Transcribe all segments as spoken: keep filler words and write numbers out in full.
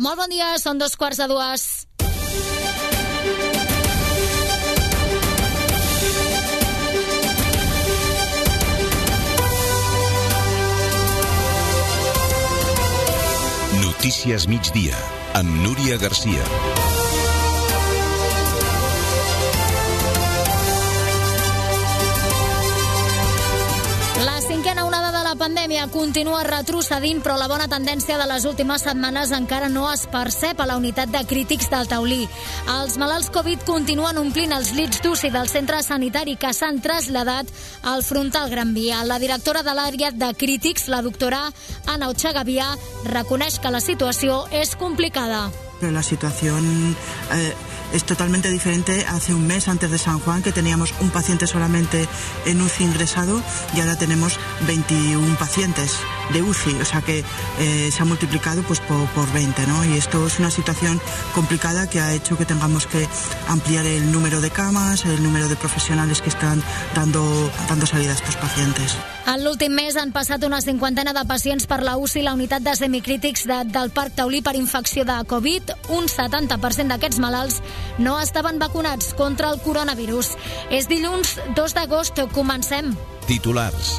Molt bon dia, són dos quarts de dues. Notícies migdia, amb Núria Garcia. La cinquena onada de la pandèmia continua retrocedint, però la bona tendència de les últimes setmanes encara no es percep a la unitat de crítics del Taulí. Els malalts Covid continuen omplint els llits d'U C I del centre sanitari que s'han traslladat al frontal Gran Via. La directora de l'àrea de crítics, la doctora Ana Ochagavía, reconeix que la situació és complicada. La situación eh, es totalmente diferente. Hace un mes, antes de San Juan, que teníamos un paciente solamente en U C I ingresado y ahora tenemos veintiún pacientes de U C I, o sea que eh, se ha multiplicado pues por, por veinte, ¿no? Y esto es una situación complicada que ha hecho que tengamos que ampliar el número de camas, el número de profesionales que están dando, dando salida a estos pacientes. En l'últim mes han passat una cinquantena de pacients per la U C I, la unitat de semicrítics de, del Parc Taulí per infecció de Covid. Un setanta per cent d'aquests malalts no estaven vacunats contra el coronavirus. És dilluns dos d'agost, comencem. Titulars.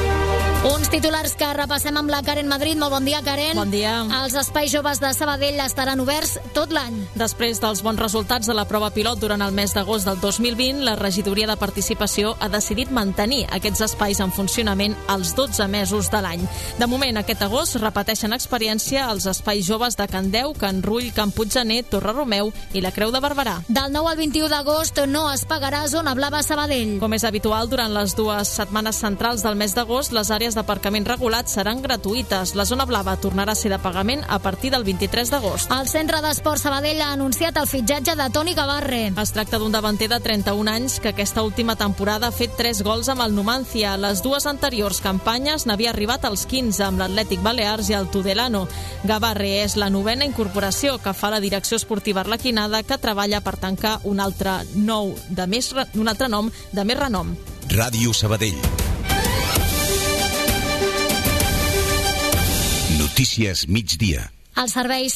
Uns titulars que repassem amb la Karen Madrid. Molt bon dia, Karen. Bon dia. Els espais joves de Sabadell estaran oberts tot l'any. Després dels bons resultats de la prova pilot durant el mes d'agost del dos mil vint, la regidoria de participació ha decidit mantenir aquests espais en funcionament els dotze mesos de l'any. De moment, aquest agost repeteixen experiència els espais joves de Can Deu, Can Rull, Can Puiggener, Torre Romeu i la Creu de Barberà. Del nou al vint-i-u d'agost no es pagarà Zona Blava a Sabadell. Com és habitual, durant les dues setmanes centrals del mes d'agost, les àrees d'aparcament regulat seran gratuïtes. La zona blava tornarà a ser de pagament a partir del vint-i-tres d'agost. El Centre d'Esport Sabadell ha anunciat el fitxatge de Toni Gavarre. Es tracta d'un davanter de trenta-un anys que aquesta última temporada ha fet tres gols amb el Numancia. Les dues anteriors campanyes n'havia arribat als quinze amb l'Atlètic Balears i el Tudelano. Gavarre és la novena incorporació que fa la direcció esportiva arlequinada, que treballa per tancar un altre, nou de més, un altre nom de més renom. Ràdio Sabadell. Notícies migdia. Els serveis.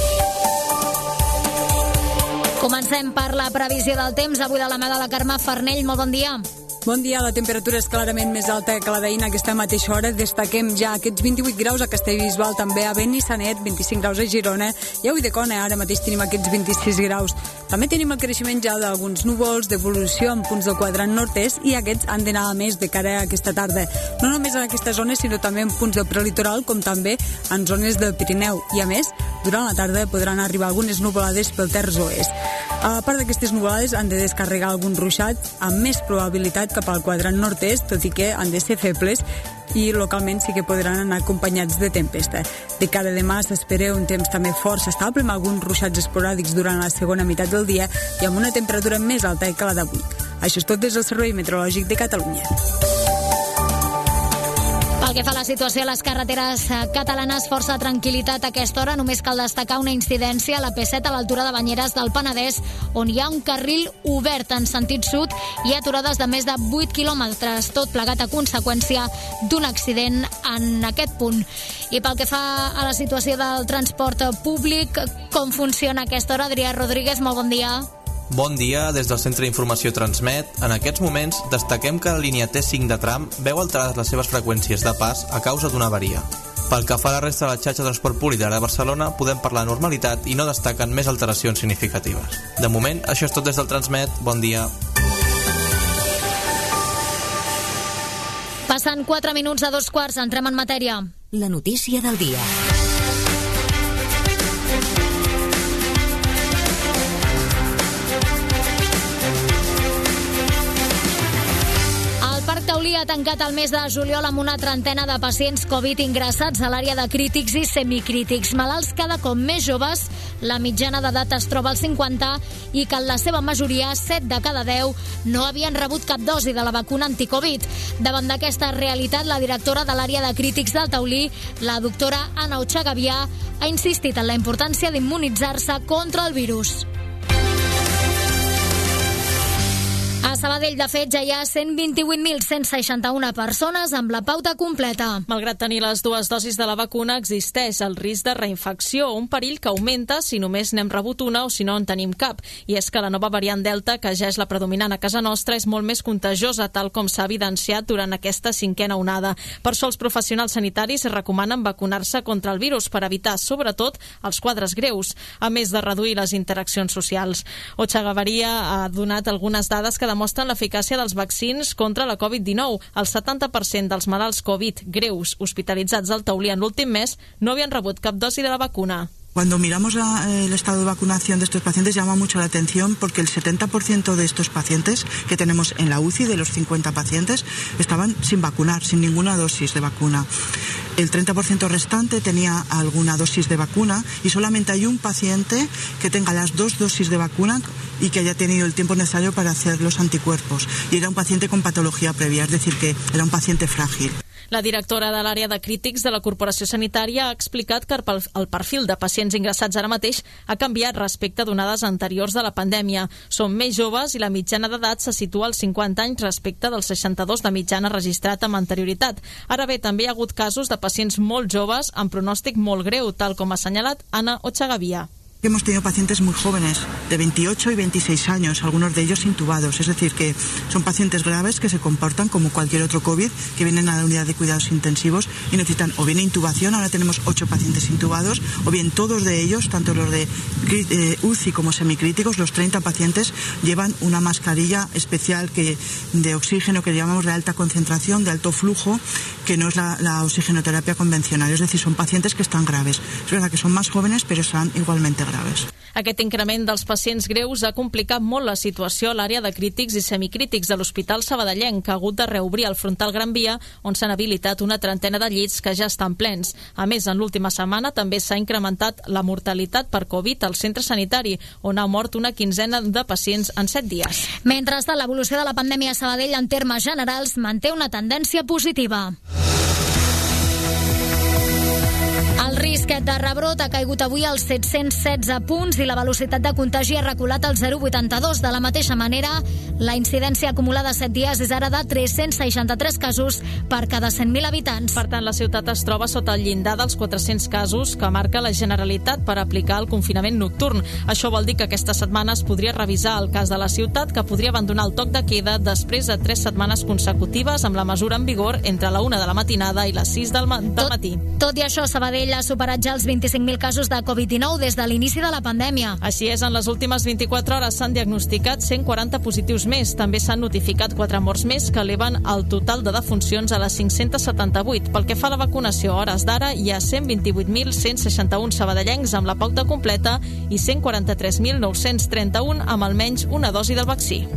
Comencem per la previsió del temps. Avui de la mà de la Carme Farnell. Molt bon dia. Bon dia, la temperatura és clarament més alta que la d'ahir a aquesta mateixa hora. Destaquem ja aquests vint-i-vuit graus a Castellbisbal, també a Benissanet, vint-i-cinc graus a Girona i a Ulldecona, ara mateix tenim aquests vint-i-sis graus. També tenim el creixement ja d'alguns núvols d'evolució en punts del quadrant nord-est i aquests han d'anar a més de cara a aquesta tarda. No només en aquestes zones, sinó també en punts del prelitoral, com també en zones del Pirineu. I a més, durant la tarda podran arribar algunes nuvolades pel terç oest. A part d'aquestes nuvolades han de descarregar algun ruixat amb més probabilitat cap al quadrant nord-est, tot i que han de ser febles i localment sí que podran anar acompanyats de tempesta. De cara a demà s'espera un temps també força estable amb alguns ruixats esporàdics durant la segona meitat del dia i amb una temperatura més alta que la d'avui. Això és tot des del Servei Meteorològic de Catalunya. Pel que fa a la situació a les carreteres catalanes, força tranquil·litat a aquesta hora. Només cal destacar una incidència a la P set a l'altura de Banyeres del Penedès, on hi ha un carril obert en sentit sud i aturades de més de vuit quilòmetres, tot plegat a conseqüència d'un accident en aquest punt. I pel que fa a la situació del transport públic, com funciona a aquesta hora? Adrià Rodríguez, molt bon dia. Bon dia, des del Centre d'Informació Transmet. En aquests moments destaquem que la línia T cinc de tram veu alterades les seves freqüències de pas a causa d'una avaria. Pel que fa a la resta de la xarxa de transport públic de Barcelona, podem parlar de normalitat i no destaquen més alteracions significatives. De moment, això és tot des del Transmet. Bon dia. Passant quatre minuts a dos quarts, entrem en matèria. La notícia del dia. Taulí ha tancat el mes de juliol amb una trentena de pacients Covid ingressats a l'àrea de crítics i semicrítics. Malalts cada cop més joves, la mitjana d'edat es troba als cinquanta i que en la seva majoria, set de cada deu, no havien rebut cap dosi de la vacuna anticovid. Davant d'aquesta realitat, la directora de l'àrea de crítics del Taulí, la doctora Ana Ochagavía, ha insistit en la importància d'immunitzar-se contra el virus. A Sabadell, de fet, ja hi ha cent vint-i-vuit mil cent seixanta-una persones amb la pauta completa. Malgrat tenir les dues dosis de la vacuna, existeix el risc de reinfecció, un perill que augmenta si només n'hem rebut una o si no en tenim cap. I és que la nova variant Delta, que ja és la predominant a casa nostra, és molt més contagiosa, tal com s'ha evidenciat durant aquesta cinquena onada. Per això els professionals sanitaris recomanen vacunar-se contra el virus per evitar, sobretot, els quadres greus, a més de reduir les interaccions socials. Ochagaveria ha donat algunes dades que demostren l'eficàcia dels vaccins contra la covid dinou. El setanta per cent dels malalts Covid greus hospitalitzats al Taulí en l'últim mes no havien rebut cap dosi de la vacuna. Cuando miramos la, el estado de vacunación de estos pacientes llama mucho la atención porque el setenta por ciento de estos pacientes que tenemos en la U C I, de los cincuenta pacientes, estaban sin vacunar, sin ninguna dosis de vacuna. El treinta por ciento restante tenía alguna dosis de vacuna y solamente hay un paciente que tenga las dos dosis de vacuna y que haya tenido el tiempo necesario para hacer los anticuerpos. Y era un paciente con patología previa, es decir, que era un paciente frágil. La directora de l'àrea de crítics de la Corporació Sanitària ha explicat que el perfil de pacients ingressats ara mateix ha canviat respecte a onades anteriors de la pandèmia. Són més joves i la mitjana d'edat se situa als cinquanta anys respecte dels seixanta-dos de mitjana registrat amb anterioritat. Ara bé, també hi ha hagut casos de pacients molt joves amb pronòstic molt greu, tal com ha assenyalat Anna Ochagavia. Hemos tenido pacientes muy jóvenes, de veintiocho y veintiséis años, algunos de ellos intubados. Es decir, que son pacientes graves que se comportan como cualquier otro COVID, que vienen a la unidad de cuidados intensivos y necesitan o bien intubación, ahora tenemos ocho pacientes intubados, o bien todos de ellos, tanto los de eh, U C I como semicríticos, los treinta pacientes llevan una mascarilla especial que, de oxígeno que llamamos de alta concentración, de alto flujo, que no es la, la oxigenoterapia convencional. Es decir, son pacientes que están graves. Es verdad que son más jóvenes, pero están igualmente graves. Aquest increment dels pacients greus ha complicat molt la situació a l'àrea de crítics i semicrítics de l'Hospital Sabadellenc, que ha hagut de reobrir el frontal Gran Via, on s'han habilitat una trentena de llits que ja estan plens. A més, en l'última setmana també s'ha incrementat la mortalitat per Covid al centre sanitari, on ha mort una quinzena de pacients en set dies. Mentrestant, l'evolució de la pandèmia a Sabadell en termes generals manté una tendència positiva. El risc de rebrot ha caigut avui als set-cents setze punts i la velocitat de contagi ha reculat al zero coma vuitanta-dos. De la mateixa manera, la incidència acumulada a set dies és ara de tres-cents seixanta-tres casos per cada cent mil habitants. Per tant, la ciutat es troba sota el llindar dels quatre-cents casos que marca la Generalitat per aplicar el confinament nocturn. Això vol dir que aquesta setmana es podria revisar el cas de la ciutat, que podria abandonar el toc de queda després de tres setmanes consecutives amb la mesura en vigor entre la una de la matinada i les sis del, ma del matí. Tot, tot i això, Sabadell ha superat ja els vint-i-cinc mil casos de covid dinou des de l'inici de la pandèmia. Així és, en les últimes vint-i-quatre hores s'han diagnosticat cent quaranta positius més. També s'han notificat quatre morts més que eleven el total de defuncions a les cinc-cents setanta-vuit. Pel que fa a la vacunació, a hores d'ara hi ha cent vint-i-vuit mil cent seixanta-un sabadellencs amb la pauta completa i cent quaranta-tres mil nou-cents trenta-un amb almenys una dosi del vaccí.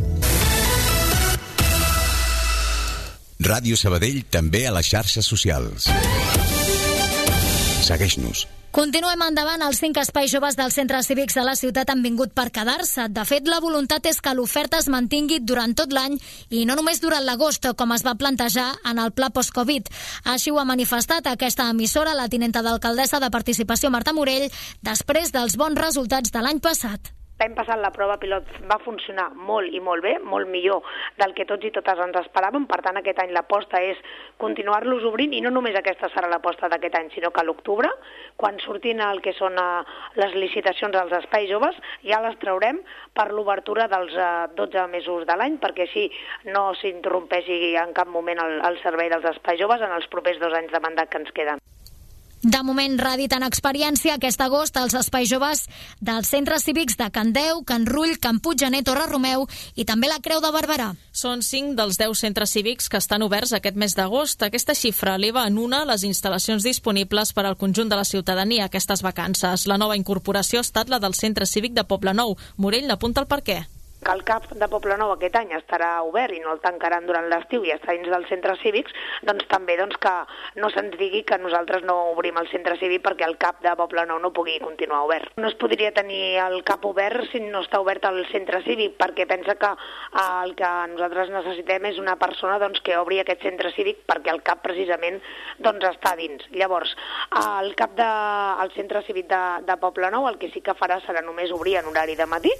Ràdio Sabadell també a les xarxes socials. Segueix-nos. Continuem endavant. Els cinc espais joves dels centres cívics de la ciutat han vingut per quedar-se. De fet, la voluntat és que l'oferta es mantingui durant tot l'any i no només durant l'agost, com es va plantejar en el pla post-Covid. Així ho ha manifestat aquesta emissora la tinenta d'alcaldessa de Participació, Marta Morell, després dels bons resultats de l'any passat. L'any passat la prova pilot va funcionar molt i molt bé, molt millor del que tots i totes ens esperàvem. Per tant, aquest any l'aposta és continuar-los obrint, i no només aquesta serà l'aposta d'aquest any, sinó que a l'octubre, quan surtin el que són les licitacions als espais joves, ja les traurem per l'obertura dels dotze mesos de l'any, perquè així no s'interrompeixi en cap moment el, el servei dels espais joves en els propers dos anys de mandat que ens queden. De moment, redit en experiència, aquest agost els espais joves dels centres cívics de Can Deu, Can Rull, Can Puiggener, Torre Romeu i també la Creu de Barberà. Són cinc dels deu centres cívics que estan oberts aquest mes d'agost. Aquesta xifra eleva en una les instal·lacions disponibles per al conjunt de la ciutadania aquestes vacances. La nova incorporació ha estat la del centre cívic de Poblenou. Morell n'apunta el perquè. Que el CAP de Poblenou aquest any estarà obert i no el tancaran durant l'estiu i està dins dels centres cívics, doncs també doncs, que no se'ns digui que nosaltres no obrim el centre cívic perquè el CAP de Poblenou no pugui continuar obert. No es podria tenir el CAP obert si no està obert el centre cívic, perquè pensa que el que nosaltres necessitem és una persona doncs, que obri aquest centre cívic perquè el CAP precisament doncs, està dins. Llavors, el CAP del de, centre cívic de, de Poblenou el que sí que farà serà només obrir en horari de matí.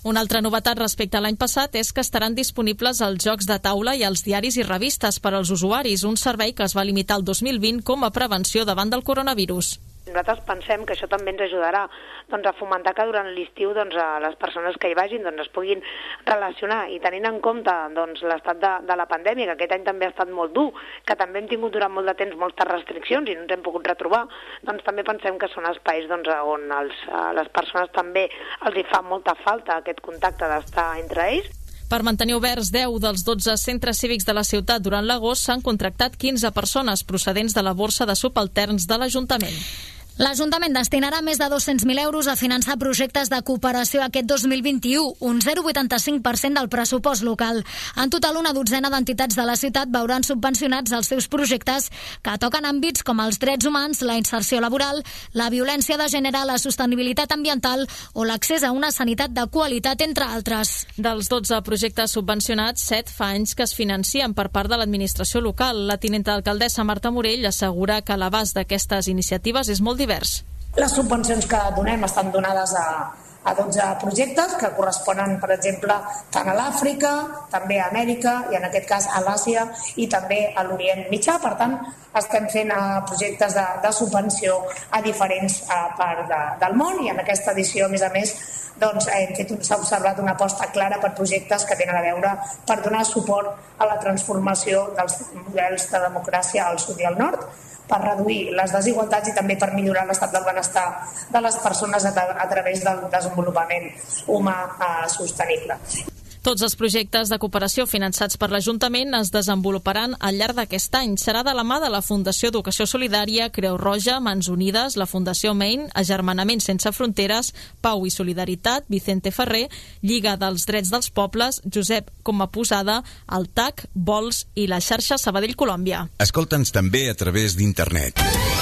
Una altra novetat respecte a l'any passat és que estaran disponibles els jocs de taula i els diaris i revistes per als usuaris, un servei que es va limitar el dos mil vint com a prevenció davant del coronavirus. Nosaltres pensem que això també ens ajudarà doncs, a fomentar que durant l'estiu doncs, a les persones que hi vagin doncs, es puguin relacionar, i tenint en compte doncs, l'estat de, de la pandèmia, que aquest any també ha estat molt dur, que també hem tingut durant molt de temps moltes restriccions i no ens hem pogut retrobar, doncs també pensem que són espais doncs, on els, a les persones també els hi fa molta falta aquest contacte d'estar entre ells. Per mantenir oberts deu dels dotze centres cívics de la ciutat durant l'agost s'han contractat quinze persones procedents de la borsa de subalterns de l'Ajuntament. L'Ajuntament destinarà més de dos-cents mil euros a finançar projectes de cooperació aquest dos mil vint-i-u, un zero coma vuitanta-cinc per cent del pressupost local. En total, una dotzena d'entitats de la ciutat veuran subvencionats els seus projectes que toquen àmbits com els drets humans, la inserció laboral, la violència de gènere, la sostenibilitat ambiental o l'accés a una sanitat de qualitat, entre altres. Dels dotze projectes subvencionats, set fa anys que es financien per part de l'administració local. La tinenta alcaldessa Marta Morell assegura que l'abast d'aquestes iniciatives és molt divers. Les subvencions que donem estan donades a, a dotze projectes que corresponen, per exemple, tant a l'Àfrica, també a Amèrica i en aquest cas a l'Àsia i també a l'Orient Mitjà. Per tant, estem fent uh, projectes de, de subvenció a diferents uh, parts de, del món, i en aquesta edició, a més a més, doncs, hem fet, s'ha observat una aposta clara per projectes que tenen a veure per donar suport a la transformació dels models de democràcia al sud i al nord, per reduir les desigualtats i també per millorar l'estat del benestar de les persones a, a través del desenvolupament humà eh, sostenible. Tots els projectes de cooperació finançats per l'Ajuntament es desenvoluparan al llarg d'aquest any. Serà de la mà de la Fundació Educació Solidària, Creu Roja, Mans Unides, la Fundació Main, Agermanament Sense Fronteres, Pau i Solidaritat, Vicente Ferrer, Lliga dels Drets dels Pobles, Josep Comaposada, el T A C, Vols i la xarxa Sabadell Colòmbia. Escolta'ns també a través d'internet.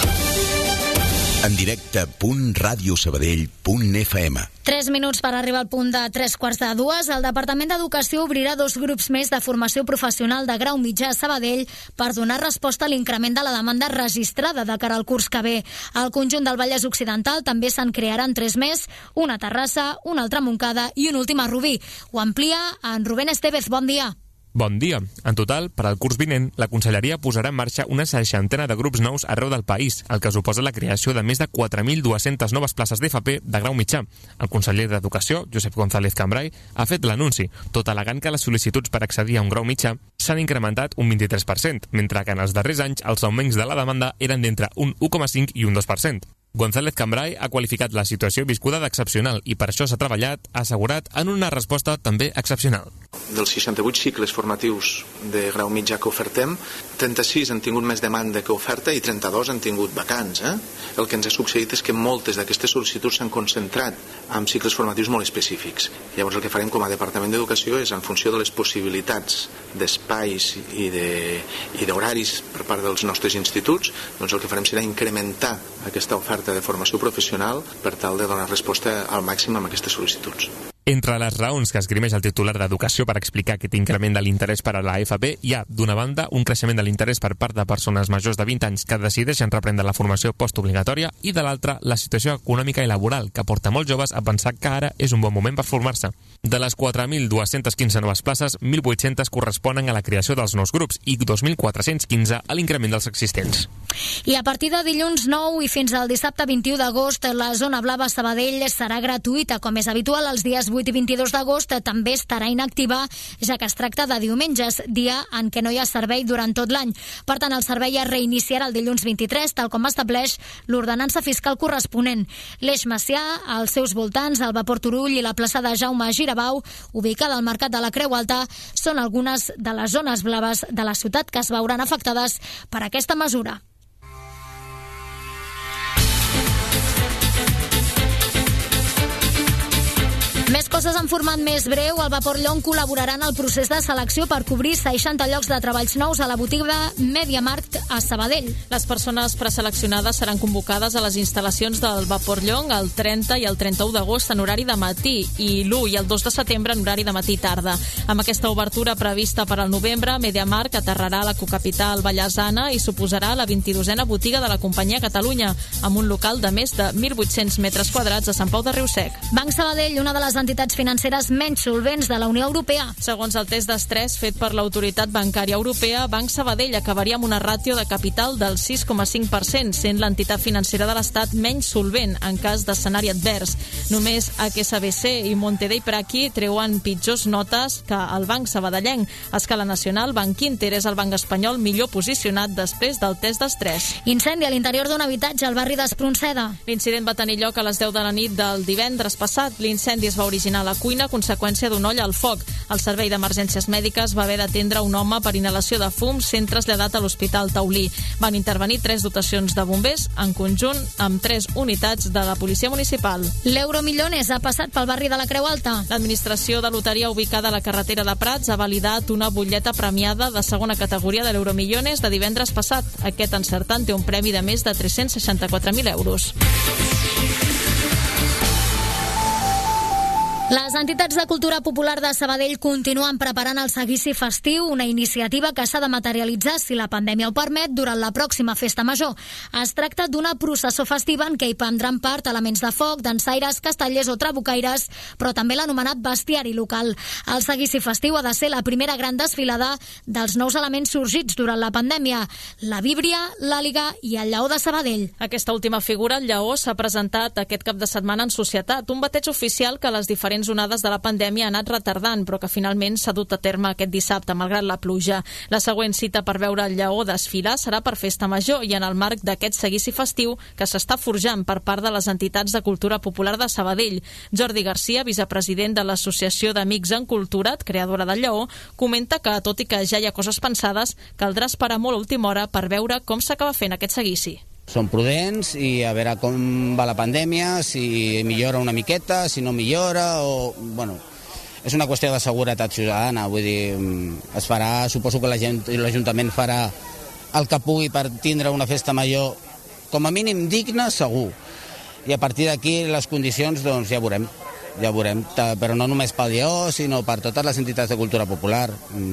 En directe punt radio sabadell punt f m. Tres minuts per arribar al punt de tres quarts de dues. El Departament d'Educació obrirà dos grups més de formació professional de grau mitjà a Sabadell per donar resposta a l'increment de la demanda registrada de cara al curs que ve. Al conjunt del Vallès Occidental també se'n crearan tres més, una a Terrassa, una altra a Montcada i un últim a Rubí. Ho amplia en Rubén Estevez. Bon dia. Bon dia. En total, per al curs vinent, la Conselleria posarà en marxa una seixantena de grups nous arreu del país, el que suposa la creació de més de quatre mil dues-centes noves places d'F P de grau mitjà. El conseller d'Educació, Josep González Cambray, ha fet l'anunci, tot al·legant que les sol·licituds per accedir a un grau mitjà s'han incrementat un vint-i-tres per cent, mentre que en els darrers anys els augments de la demanda eren d'entre un u coma cinc i un dos per cent. González Cambray ha qualificat la situació viscuda d'excepcional i per això s'ha treballat, ha assegurat, en una resposta també excepcional. Dels seixanta-vuit cicles formatius de grau mitjà que ofertem, trenta-sis han tingut més demanda que oferta i trenta-dos han tingut vacants. Eh? El que ens ha succeït és que moltes d'aquestes sol·licituds s'han concentrat en cicles formatius molt específics. Llavors el que farem com a Departament d'Educació és, en funció de les possibilitats d'espais i d'horaris per part dels nostres instituts, doncs el que farem serà incrementar aquesta oferta de formació professional per tal de donar resposta al màxim amb aquestes sol·licituds. Entre les raons que esgrimeix el titular d'Educació per explicar aquest increment de l'interès per a la F P hi ha, d'una banda, un creixement de l'interès per part de persones majors de vint anys que decideixen reprendre la formació postobligatòria i, de l'altra, la situació econòmica i laboral que porta molts joves a pensar que ara és un bon moment per formar-se. De les quatre mil dues-centes quinze noves places, mil vuit-cents corresponen a la creació dels nous grups i dos mil quatre-cents quinze a l'increment dels existents. I a partir de dilluns nou i fins al dissabte vint-i-u d'agost, la zona blava Sabadell serà gratuïta. Com és habitual, els dies vuit i vint-i-dos d'agost també estarà inactiva, ja que es tracta de diumenges, dia en què no hi ha servei durant tot l'any. Per tant, el servei es reiniciarà el dilluns vint-i-tres, tal com estableix l'ordenança fiscal corresponent. L'Eix Macià, als seus voltants, el Vapor Turull i la plaça de Jaume Girabau, ubicada al Mercat de la Creu Alta, són algunes de les zones blaves de la ciutat que es veuran afectades per aquesta mesura. Més coses en format més breu. El Vapor Llong col·laborarà en el procés de selecció per cobrir seixanta llocs de treballs nous a la botiga MediaMarkt a Sabadell. Les persones preseleccionades seran convocades a les instal·lacions del Vapor Llong el trenta i el trenta-u d'agost en horari de matí i l'u i el dos de setembre en horari de matí i tarda. Amb aquesta obertura prevista per al novembre, MediaMarkt aterrarà a la cocapital vallesana i suposarà la vint-i-dosena botiga de la companyia Catalunya, amb un local de més de mil vuit-cents metres quadrats a Sant Pau de Riusec. Banc Sabadell, una de les entitats entitats financeres menys solvents de la Unió Europea. Segons el test d'estrès fet per l'Autoritat Bancària Europea, Banc Sabadell acabaria amb una ràtio de capital del sis coma cinc per cent, sent l'entitat financera de l'Estat menys solvent en cas d'escenari advers. Només H S B C i Montedei Praki treuen pitjors notes que el Banc Sabadellenc. A escala nacional, Banc Inter és el banc espanyol millor posicionat després del test d'estrès. Incendi a l'interior d'un habitatge al barri d'Espronceda. L'incident va tenir lloc a les deu de la nit del divendres passat. L'incendi es va originar a la cuina a conseqüència d'un olla al foc. El servei d'emergències mèdiques va haver d'atendre un home per inhalació de fum sent traslladat a l'Hospital Taulí. Van intervenir tres dotacions de bombers, en conjunt amb tres unitats de la policia municipal. L'Euromillones ha passat pel barri de la Creu Alta. L'administració de loteria ubicada a la carretera de Prats ha validat una butlleta premiada de segona categoria de l'Euromillones de divendres passat. Aquest encertant té un premi de més de tres-cents seixanta-quatre mil euros. Les entitats de cultura popular de Sabadell continuen preparant el seguici festiu, una iniciativa que s'ha de materialitzar, si la pandèmia ho permet, durant la pròxima festa major. Es tracta d'una processó festiva en què hi prendran part elements de foc, dansaires, castellers o trabucaires, però també l'anomenat bestiari local. El seguici festiu ha de ser la primera gran desfilada dels nous elements sorgits durant la pandèmia: la víbria, l'àliga i el lleó de Sabadell. Aquesta última figura, el lleó, s'ha presentat aquest cap de setmana en societat, un bateig oficial que les diferents onades de la pandèmia ha anat retardant, però que finalment s'ha dut a terme aquest dissabte, malgrat la pluja. La següent cita per veure el lleó desfilar serà per Festa Major i en el marc d'aquest seguici festiu que s'està forjant per part de les entitats de cultura popular de Sabadell. Jordi Garcia, vicepresident de l'Associació d'Amics en Cultura, creadora del lleó, comenta que, tot i que ja hi ha coses pensades, caldrà esperar molt a última hora per veure com s'acaba fent aquest seguici. Som prudents i a veure com va la pandèmia, si millora una miqueta, si no millora, o... bueno, és una qüestió de seguretat ciutadana, vull dir, es farà, suposo que l'Ajuntament farà el que pugui per tindre una festa major com a mínim digna, segur. I a partir d'aquí les condicions, doncs ja veurem, ja veurem, però no només pel lleó, sinó per totes les entitats de cultura popular.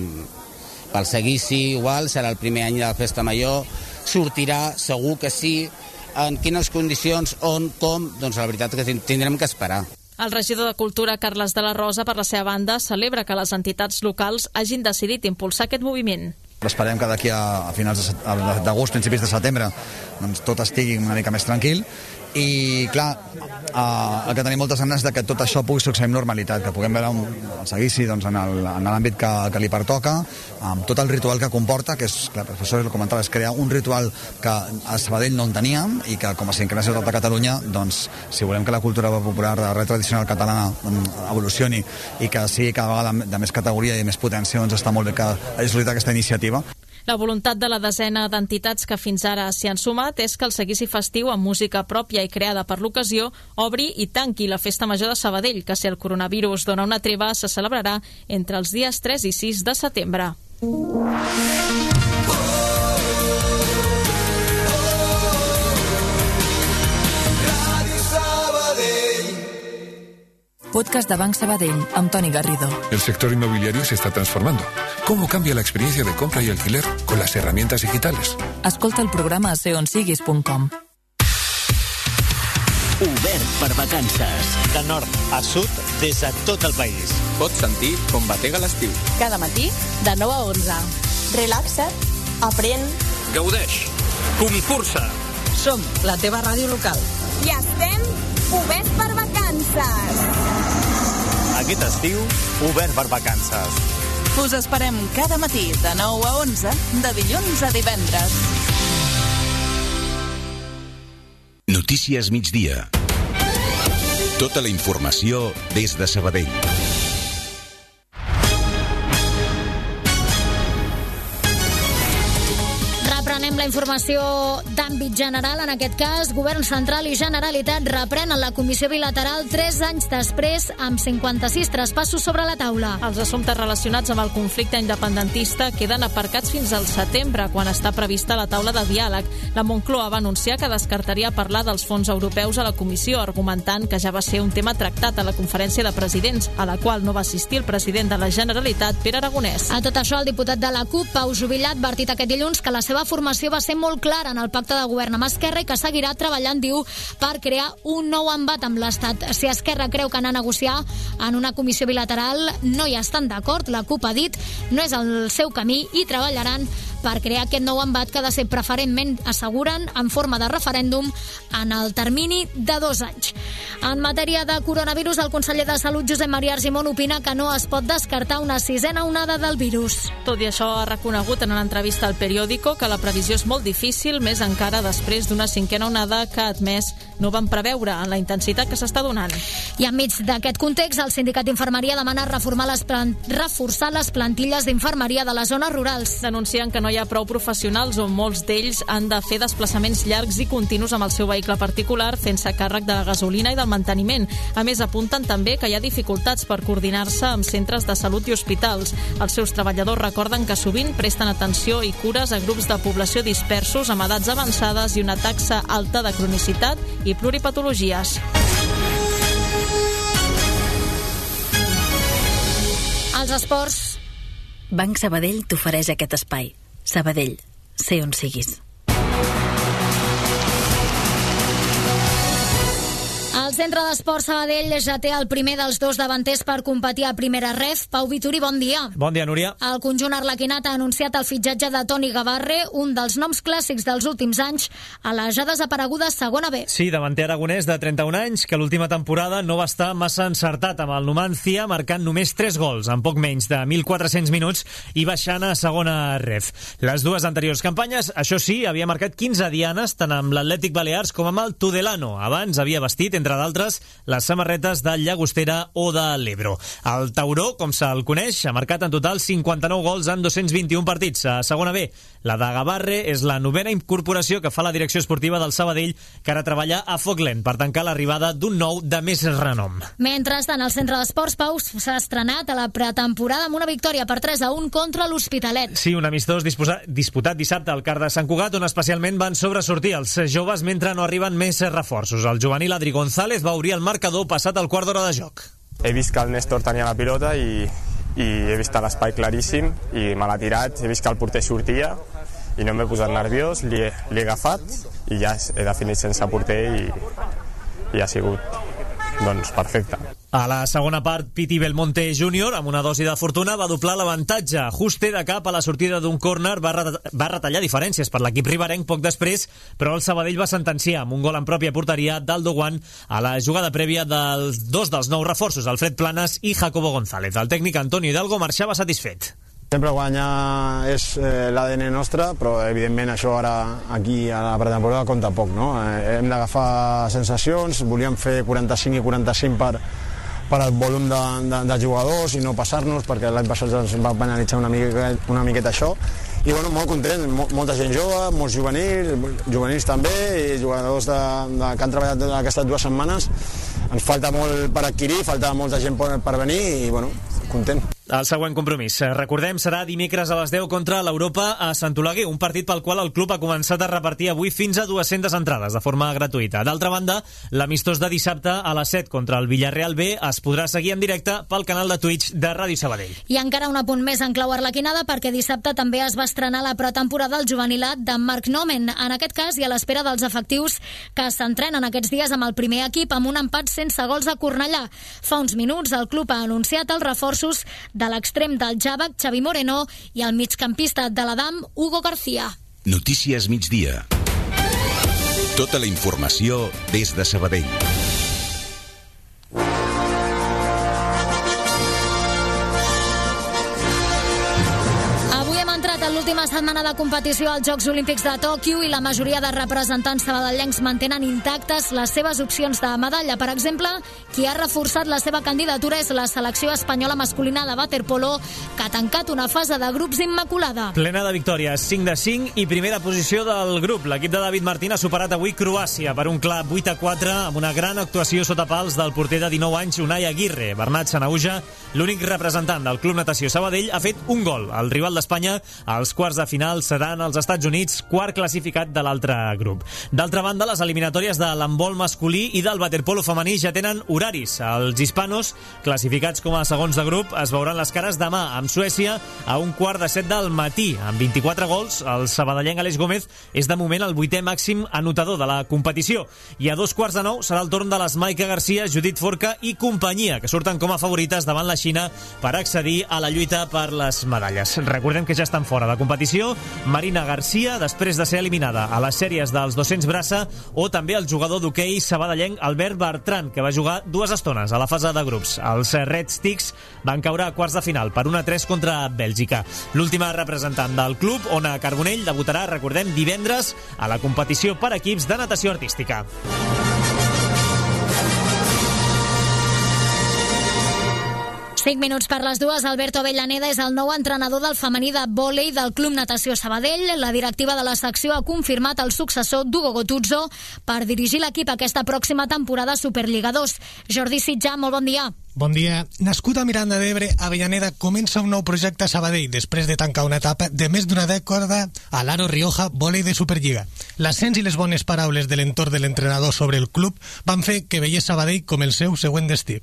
Pel seguici, igual, serà el primer any de la festa major, sortirà, segur que sí. En quines condicions, on, com, doncs la veritat que tindrem que esperar. El regidor de Cultura, Carles de la Rosa, per la seva banda, celebra que les entitats locals hagin decidit impulsar aquest moviment. Esperem que d'aquí a finals d'agost, principis de setembre, doncs tot estigui una mica més tranquil. I clar, eh, el que tenim moltes ganes de que tot això pugui succeir amb normalitat, que puguem veure un, el seguici doncs, en l'àmbit que, que li pertoca, amb tot el ritual que comporta, que és, clar, el professor ho comentava, és crear un ritual que a Sabadell no en teníem i que com a sincrèsia de tota Catalunya, doncs, si volem que la cultura popular de la tradicional catalana evolucioni i que sigui cada vegada de més categoria i més potència, doncs està molt bé que hagi sortit aquesta iniciativa. La voluntat de la desena d'entitats que fins ara s'hi han sumat és que el seguici festiu amb música pròpia i creada per l'ocasió obri i tanqui la Festa Major de Sabadell, que si el coronavirus dona una treva se celebrarà entre els dies tres i sis de setembre. Podcast de Banc Sabadell, amb Toni Garrido. El sector inmobiliario se está transformando. ¿Cómo cambia la experiencia de compra y alquiler con las herramientas digitales? Escolta el programa a seonsiguis punt com. Obert per vacances. De nord a sud, des de tot el país. Pots sentir com batega l'estiu. Cada matí, de nou a onze. Relaxa't, aprèn. Gaudeix. Concursa. Som la teva ràdio local. I estem oberts per vacances. Aquest estiu, obert per vacances. Us esperem cada matí de nou a onze, de dilluns a divendres. Notícies migdia. Tota la informació des de Sabadell. Reprenem la informació d'àmbit general. En aquest cas, Govern Central i Generalitat reprenen la comissió bilateral tres anys després amb cinquanta-sis traspassos sobre la taula. Els assumptes relacionats amb el conflicte independentista queden aparcats fins al setembre, quan està prevista la taula de diàleg. La Moncloa va anunciar que descartaria parlar dels fons europeus a la comissió, argumentant que ja va ser un tema tractat a la conferència de presidents, a la qual no va assistir el president de la Generalitat, Pere Aragonès. A tot això, el diputat de la CUP, Pau Juvillà, ha advertit aquest dilluns que la seva formació va va ser molt clara en el pacte de govern amb Esquerra i que seguirà treballant, diu, per crear un nou embat amb l'Estat. Si Esquerra creu que anar a negociar en una comissió bilateral no hi estan d'acord, la CUP ha dit, no és el seu camí i treballaran per crear aquest nou embat que ha de ser preferentment, asseguren, en forma de referèndum en el termini de dos anys. En matèria de coronavirus, el conseller de Salut, Josep Maria Argimon, opina que no es pot descartar una sisena onada del virus. Tot i això, ha reconegut en una entrevista al Periódico que la previsió és molt difícil, més encara després d'una cinquena onada que, ha admès, no van preveure en la intensitat que s'està donant. I enmig d'aquest context, el sindicat d'infermeria demana reformar les plan... reforçar les plantilles d'infermeria de les zones rurals. Denuncien que no hi ha prou professionals on molts d'ells han de fer desplaçaments llargs i continus amb el seu vehicle particular fent-se càrrec de la gasolina i del manteniment. A més, apunten també que hi ha dificultats per coordinar-se amb centres de salut i hospitals. Els seus treballadors recorden que sovint presten atenció i cures a grups de població dispersos amb edats avançades i una taxa alta de cronicitat i pluripatologies. Els esports. Banc Sabadell t'ofereix aquest espai. Sabadell, sé on siguis. El Centre d'Esports Sabadell ja té el primer dels dos davanters per competir a primera ref. Pau Vituri, bon dia. Bon dia, Núria. El conjunt arlequinat ha anunciat el fitxatge de Toni Gavarre, un dels noms clàssics dels últims anys, a la ja desapareguda segona B. Sí, davanter aragonès de trenta-un anys, que l'última temporada no va estar massa encertat amb el Numancia, marcant només tres gols en poc menys de mil quatre-cents minuts i baixant a segona ref. Les dues anteriors campanyes, això sí, havia marcat quinze dianes, tant amb l'Atlètic Balears com amb el Tudelano. Abans havia vestit, entre d'altres, les samarretes de Llagostera o de l'Ebro. El Tauró, com se'l coneix, ha marcat en total cinquanta-nou gols en dos-cents vint-i-un partits. A segona B, la de Gavarre és la novena incorporació que fa la direcció esportiva del Sabadell, que ara treballa a Foc Lent per tancar l'arribada d'un nou de més renom. Mentrestant, el Centre d'Esports Pau s'ha estrenat a la pretemporada amb una victòria per tres a un contra l'Hospitalet. Sí, un amistós disposat, disputat dissabte al Car de Sant Cugat, on especialment van sobresortir els joves mentre no arriben més reforços. El juvenil Adri González va obrir el marcador passat el quart d'hora de joc. He vist que el Néstor tenia la pilota i, i he vist l'espai claríssim i me l'ha tirat, he vist que el porter sortia i no m'he posat nerviós, li he, li he agafat i ja he definit sense porter i, i ha sigut doncs perfecte. A la segona part, Piti Belmonte júnior, amb una dosi de fortuna, va doblar l'avantatge. Juste de cap a la sortida d'un córner va, ret va retallar diferències per l'equip riberenc poc després, però el Sabadell va sentenciar amb un gol en pròpia porteria d'Aldo Guan a la jugada prèvia dels dos dels nous reforços, Alfred Planas i Jacobo González. El tècnic Antonio Hidalgo marxava satisfet. Sempre guanyar és eh, l'A D N nostre, però evidentment això ara aquí a la pretemporada compta poc, no? Eh, hem d'agafar sensacions, volíem fer quaranta-cinc i quaranta-cinc per, per al volum de, de, de jugadors i no passar-nos, perquè l'any passat ens va penalitzar una miqueta, una miqueta això. I bueno, molt content, mo molta gent jove, molts juvenils, juvenils també, i jugadors de, de, que han treballat aquestes dues setmanes. Ens falta molt per adquirir, falta molta gent per, per venir i bueno, content. El següent compromís, recordem, serà dimecres a les deu contra l'Europa a Sant Oleguer, un partit pel qual el club ha començat a repartir avui fins a dues-centes entrades de forma gratuïta. D'altra banda, l'amistós de dissabte a les set contra el Villarreal B es podrà seguir en directe pel canal de Twitch de Ràdio Sabadell. I encara un apunt més en clau arlequinada, perquè dissabte també es va estrenar la pretemporada al juvenilat de Marc Nomen. En aquest cas, i a l'espera dels efectius que s'entrenen aquests dies amb el primer equip, amb un empat sense gols a Cornellà. Fa uns minuts el club ha anunciat els reforços de l'extrem del Jàvec, Xavi Moreno, i el migcampista de l'Adam, Hugo García. Notícies migdia. Tota la informació des de Sabadell. L'última setmana de competició als Jocs Olímpics de Tòquio i la majoria de representants sabadellencs mantenen intactes les seves opcions de medalla. Per exemple, qui ha reforçat la seva candidatura és la selecció espanyola masculina de waterpolo, que ha tancat una fase de grups immaculada. Plena de victòries, cinc de cinc i primera posició del grup. L'equip de David Martín ha superat avui Croàcia per un clar vuit a quatre amb una gran actuació sota pals del porter de dinou anys Unai Aguirre. Bernat Sanauja, l'únic representant del Club Natació Sabadell, ha fet un gol. El rival d'Espanya, els quarts de final seran els Estats Units, quart classificat de l'altre grup. D'altra banda, les eliminatòries de l'handbol masculí i del waterpolo femení ja tenen horaris. Els hispanos, classificats com a segons de grup, es veuran les cares demà amb Suècia a un quart de set del matí. Amb vint-i-quatre gols, el sabadellenc Aleix Gómez és de moment el vuitè màxim anotador de la competició. I a dos quarts de nou serà el torn de les Maica Garcia, Judit Forca i companyia, que surten com a favorites davant la Xina per accedir a la lluita per les medalles. Recordem que ja estan fora de competició Marina Garcia, després de ser eliminada a les sèries dels dos-cents braça, o també el jugador d'hoquei sabadellenc Albert Bertran, que va jugar dues estones a la fase de grups. Els Red Sticks van caure a quarts de final per un a tres contra Bèlgica. L'última representant del club, Ona Carbonell, debutarà, recordem, divendres a la competició per equips de natació artística. cinc minuts per les dues. Alberto Avellaneda és el nou entrenador del femení de vòlei del Club Natació Sabadell. La directiva de la secció ha confirmat el successor d'Hugo Gotuzzo per dirigir l'equip aquesta pròxima temporada a Superliga dos. Jordi Sitjà, molt bon dia. Bon dia. Nascut a Miranda d'Ebre, Avellaneda comença un nou projecte a Sabadell després de tancar una etapa de més d'una dècada a l'Aro Rioja vòlei de Superliga. L'ascens i les bones paraules de l'entorn de l'entrenador sobre el club van fer que veiés Sabadell com el seu següent destí.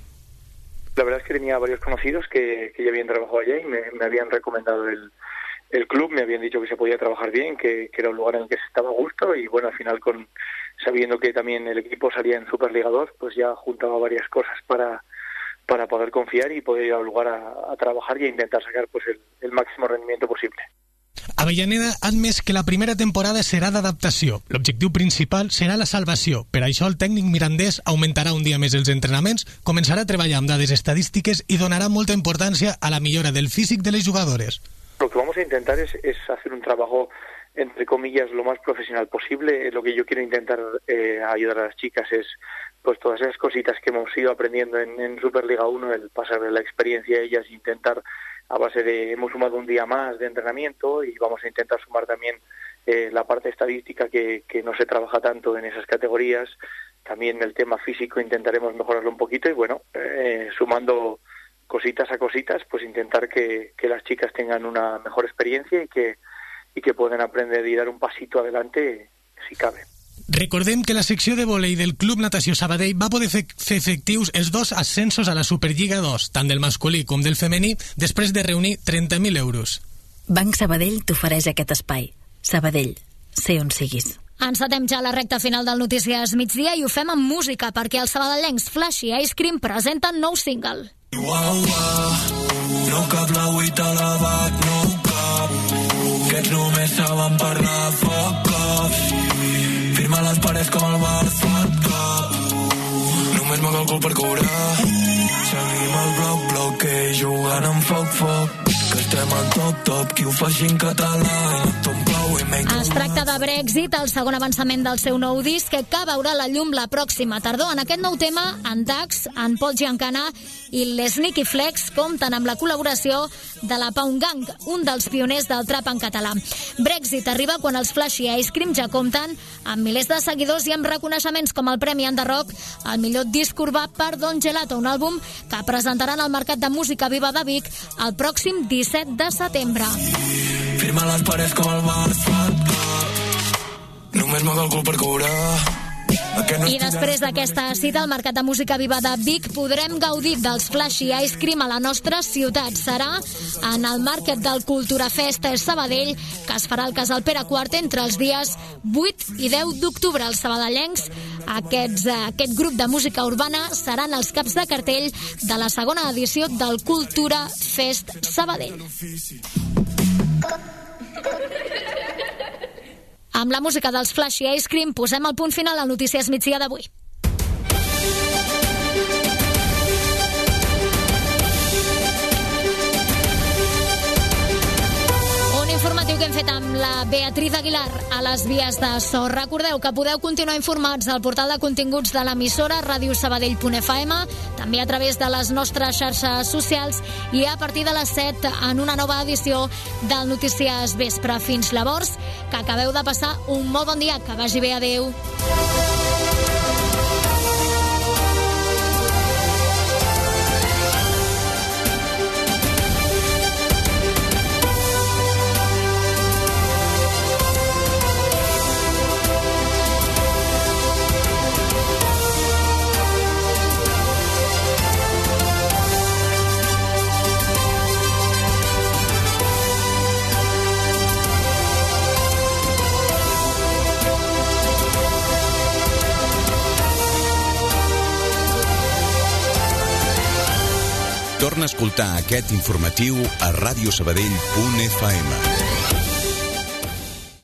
La verdad es que tenía varios conocidos que, que ya habían trabajado allá y me, me habían recomendado el, el club, me habían dicho que se podía trabajar bien, que, que era un lugar en el que se estaba a gusto y bueno, al final con sabiendo que también el equipo salía en Superliga dos, pues ya juntaba varias cosas para, para poder confiar y poder ir al lugar a, a trabajar y a intentar sacar pues el, el máximo rendimiento posible. Avellaneda ha admès que la primera temporada serà d'adaptació. L'objectiu principal serà la salvació. Per això el tècnic mirandès augmentarà un dia més els entrenaments, començarà a treballar amb dades estadístiques i donarà molta importància a la millora del físic de les jugadores. Lo que vamos a intentar es, es hacer un trabajo, entre comillas, lo más profesional posible. Lo que yo quiero intentar eh, ayudar a las chicas es pues todas esas cositas que hemos ido aprendiendo en, en Superliga uno, el pasar la experiencia a ellas e intentar a base de, hemos sumado un día más de entrenamiento y vamos a intentar sumar también eh, la parte estadística que, que no se trabaja tanto en esas categorías, también el tema físico intentaremos mejorarlo un poquito y bueno, eh, sumando cositas a cositas, pues intentar que, que las chicas tengan una mejor experiencia y que, y que puedan aprender y dar un pasito adelante si cabe. Recordem que la secció de vòlei del Club Natació Sabadell va poder fer efectius els dos ascensos a la Superliga dos, tant del masculí com del femení, després de reunir trenta mil euros. Banc Sabadell t'ofereix aquest espai. Sabadell, sé on siguis. Encetem ja la recta final del Notícies Migdia i ho fem amb música perquè els sabadellencs Flash i Ice Cream presenten nou single. Uau, uau, no cap l'agüita elevat, no cap, que ets només saben parlar foc, firma les parets com el Barça, només m'aga el cul per cobrar, seguim el bloc, bloc, que jugant amb foc, foc, que estem al top, top, qui ho faci en català, i no tom plau i make Es tracta de Brexit, el segon avançament del seu nou disc, que veurà la llum la pròxima tardor. En aquest nou tema, en Dax, en Pol Giancana i l'Sneaky Flex compten amb la col·laboració de la Pound Gang, un dels pioners del trap en català. Brexit arriba quan els Flash i Ice Cream ja compten amb milers de seguidors i amb reconeixements com el Premi Enderrock, el millor disc urbà per Don Gelato, un àlbum que presentaran al Mercat de Música Viva de Vic el pròxim disset de setembre. Firma les parets com el Barça, només m'aga el cul per cobrar. I després d'aquesta cita al Mercat de Música Viva de Vic podrem gaudir dels Flash i Ice Cream a la nostra ciutat. Serà en el Market del Cultura Fest Sabadell, que es farà al Casal Pere quart entre els dies vuit i deu d'octubre. Els sabadellencs, aquests, aquest grup de música urbana, seran els caps de cartell de la segona edició del Cultura Fest Sabadell. Amb la música dels Flash i Ice Cream posem el punt final al Notícies Migdia d'avui. Un informatiu que hem fet amb la Beatriz Aguilar a les vies de so. Recordeu que podeu continuar informats al portal de continguts de l'emissora radiosabadell punt f m, també a través de les nostres xarxes socials i a partir de les set en una nova edició del Notícies Vespre. Fins llavors, que acabeu de passar un molt bon dia, que vagi bé, adeu. Torna a escoltar aquest informatiu a radiosabadell punt f m.